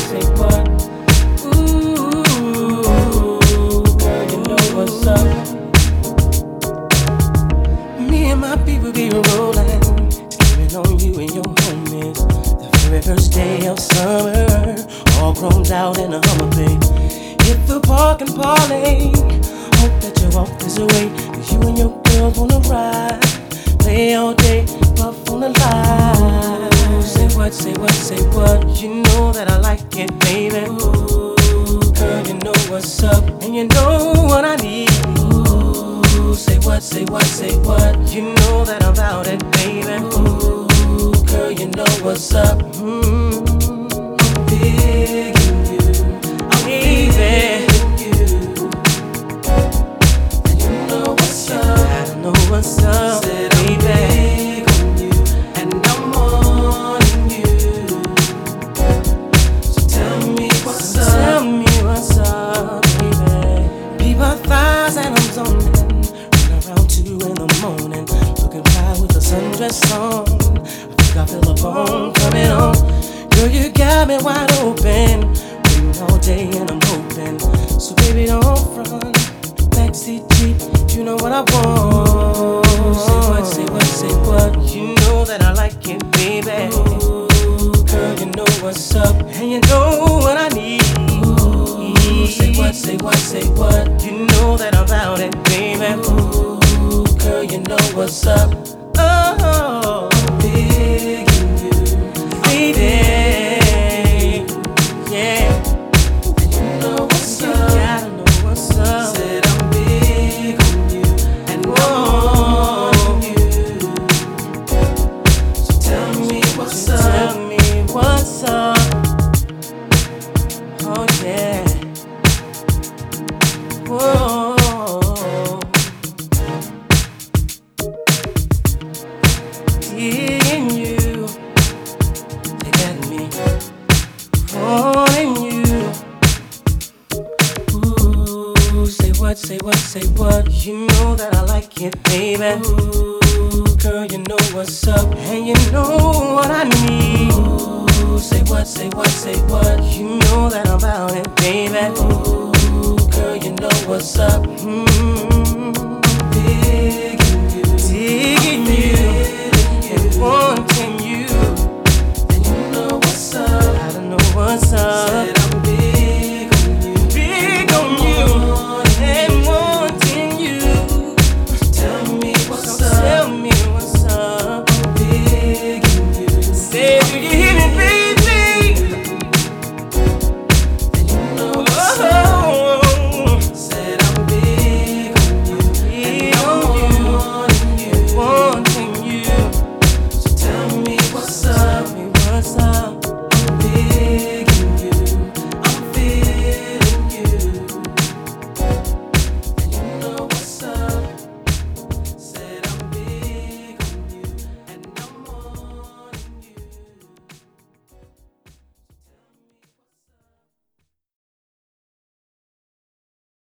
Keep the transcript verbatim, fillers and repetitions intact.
say what? Ooh, girl, you know what's up. Me and my people be rolling, scheming on you and your homies. The very first day of summer, all grown out in a Hummer, babe. Hit the park and parlay. Hope that you walk this way, cause you and your girls wanna ride. Play all day, puff on the line. Say what, say what, say what. You know that I like it, baby. Ooh, girl, you know what's up, and you know what I need. Ooh, say what, say what, say what. You know that I'm about it, baby. Ooh, girl, you know what's up. Mm-hmm. I'm big in you, I'm big in you, and you know what's up. I know what's up. Said I'm big on you, and I'm wanting you. So tell me what's up. Tell me what's up, baby. Leave our thighs and I'm zoning. Run around two in the morning, looking fly with a sundress on. I think I feel a bone coming on. Girl, you got me wide open, waiting all day and I'm hoping. So baby, don't front, backseat Jeep, you know what I want. Say what, say what, say what. You know that I like it, baby. Ooh, girl, you know what's up, and you know what I need. Ooh, say what, say what, say what. You know that I'm about it, baby. Ooh, girl, you know what's up. Oh, big in you, baby. Yeah, and you know what's up. You gotta know what's up. Said I'm big on you, and I'm on you. So tell me what's up. Tell me what's up. Oh yeah. Whoa. Digging you, they got me wanting you. Ooh, say what, say what, say what. You know that I like it, baby. Ooh, girl, you know what's up, and you know what I need. Ooh, say what, say what, say what. You know that I'm about it, baby. Ooh, girl, you know what's up. Mm-hmm.